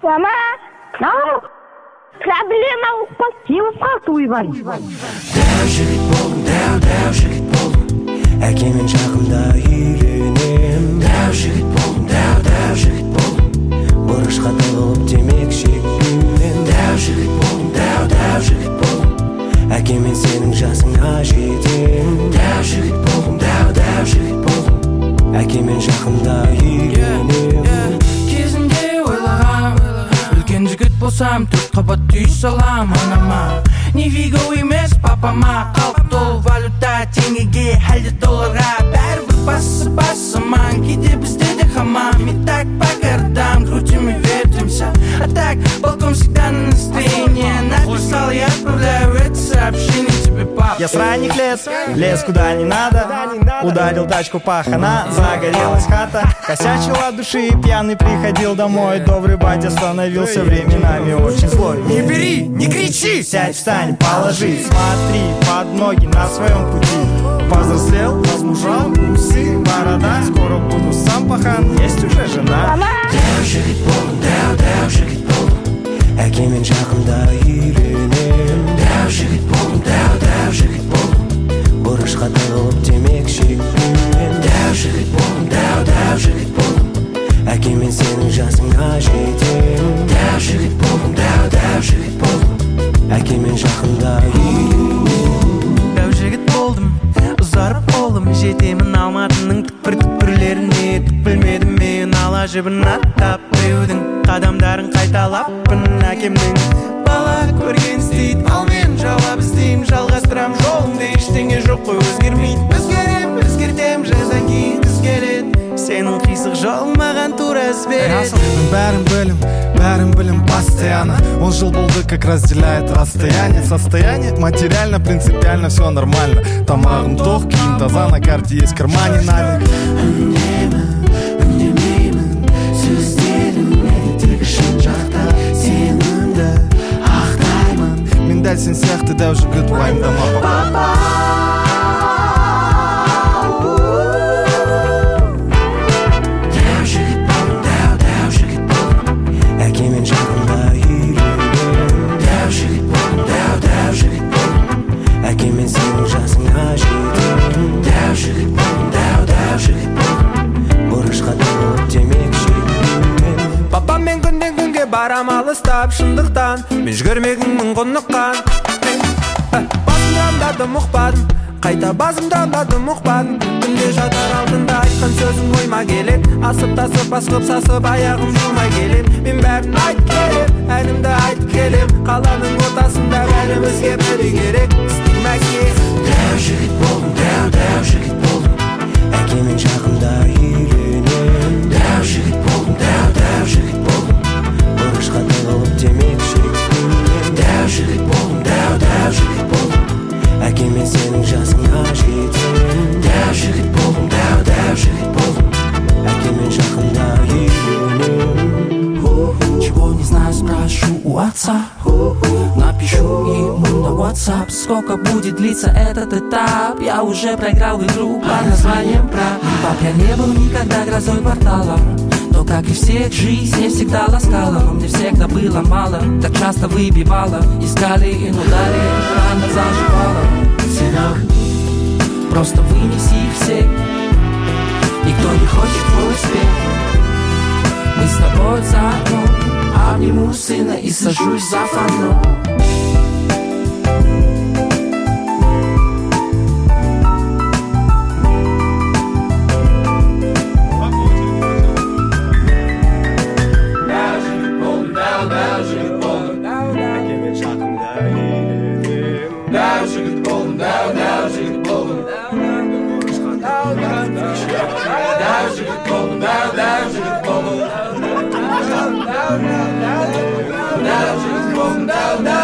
Mama. Проблема упал уйбан. Дәу жігіт болдым, дәу жігіт болдым. Әкемен жақында үйленем. Дәу жігіт болдым, дәу жігіт болдым. Бұрышқа тығылып темек шекпеймін. Дәу жігіт болдым, дәу жігіт болдым. Әкемен сенің жасыңа жетем. Дәу жігіт болдым, дәу жігіт болдым. Әкемен жақында үйленем. Кезінде ойлағам, үлкен жігіт болсам төрт қабат үй салам анама. Не виго емес папама, қалып толы валюта теңгеге, әлде долларға. Бәрібір басыман, кейде бізде де хамам. И так по городам крутим и вертимся, а так балкон всегда на настроение. Написал я, отправляю это сообщение тебе, пап. Я с ранних лет лез куда не надо, ударил тачку пахана, загорелась хата. Косячил от души и пьяный приходил домой. Добрый батя становился временами очень злой. Не бери, не кричи, сядь, встань, положи, смотри под ноги на своем пути. Повзрослел, возмужал, усы, борода. Скоро буду сам пахан, есть уже жена. Дәу жігіт болдым, дәу жігіт болдым. Әкемен жақында үйленем. Дәу жігіт болдым, дәу жігіт болдым. Бұрышқа тығылып темек шекпеймін. Дәу жігіт болдым, дәу жігіт болдым. Әкемен сенің жасыңа жетем. Дәу жігіт болдым, дәу жігіт болдым. Әкемен жақында үйленем. Дәу жігіт болдым, ұзарып болдым. Жетемін Алматының түкпір-түкпірлеріне. Түк білмедім мен ала жібін аттап біреудің қадамдарын қайталаппын. Әкемнің бала көрген істейді, ал мен жауап іздеймін. Жалғастырам жолымды, ештеңе жоқ қой өзгермейді. Өзгерем, өзгертем, жаздан кейін күз келеді. Сенің қисық жолың маған тура іздереді. Бәрін білім постоянно. Он жил болды, как разделяет расстояние. Состояние материально, принципиально все нормально. Тамағым тоқ, киім таза, на карте есть в кармане налик. Үндемеймін, сөздерім мені тек шын жақта. Сенімді ақтаймын. Мен дәл сен сияқты дәу жігіт, уайымдама папа. Әкемен жақында үйленем. Дәу жігіт болдым, дәу жігіт болдым. Әкемен сенің жасыңа жетем. Дәу жігіт болдым, дәу жігіт болдым. Бұрышқа тығылып темек шекпеймін. Папаммен күннен күнге барам алыстап шындықтан. Мен жүгірмегіңмін құныққан. Басымдандадым ұқпадым, қайта басымдандадым ұқпадым. Күнде жатар алдында айтқан сөзің ойма келет. Асып-тасып, басқып, сасып, аяғым жумай келем. Мен бәрін айтып келем, әнімді айтып келем. Қаланың ортасында бәрімізге бірі керек. Істейм әке. Дәу жігіт болдым, дәу жігіт болдым. Әкемен жақында үйленем. Дәу жігіт болдым, дәу жігіт болдым. Бұрышқа тығылып темек шекпеймін. Дәу жігіт болдым, дәу жігіт болдым. Әкемен сенің жасыңа жетем. Дәу жігіт болдым, дәу жігіт болдым. Әкемен жақында үйленем. Чего не знаю, спрошу у отца. Напишу ему на WhatsApp, сколько будет длиться этот этап. Я уже проиграл в игру под названием брак. Пап, я не был никогда грозой квартала. То, как и всех, жизнь не всегда ласкала. Но мне всегда было мало, так часто выбивала. Искали и удари, рано заживала. Сынок, просто вынеси их всех. Никто не хочет твой успех. Мы с тобой заодно. Обниму сына и сажусь за фонарем. Now,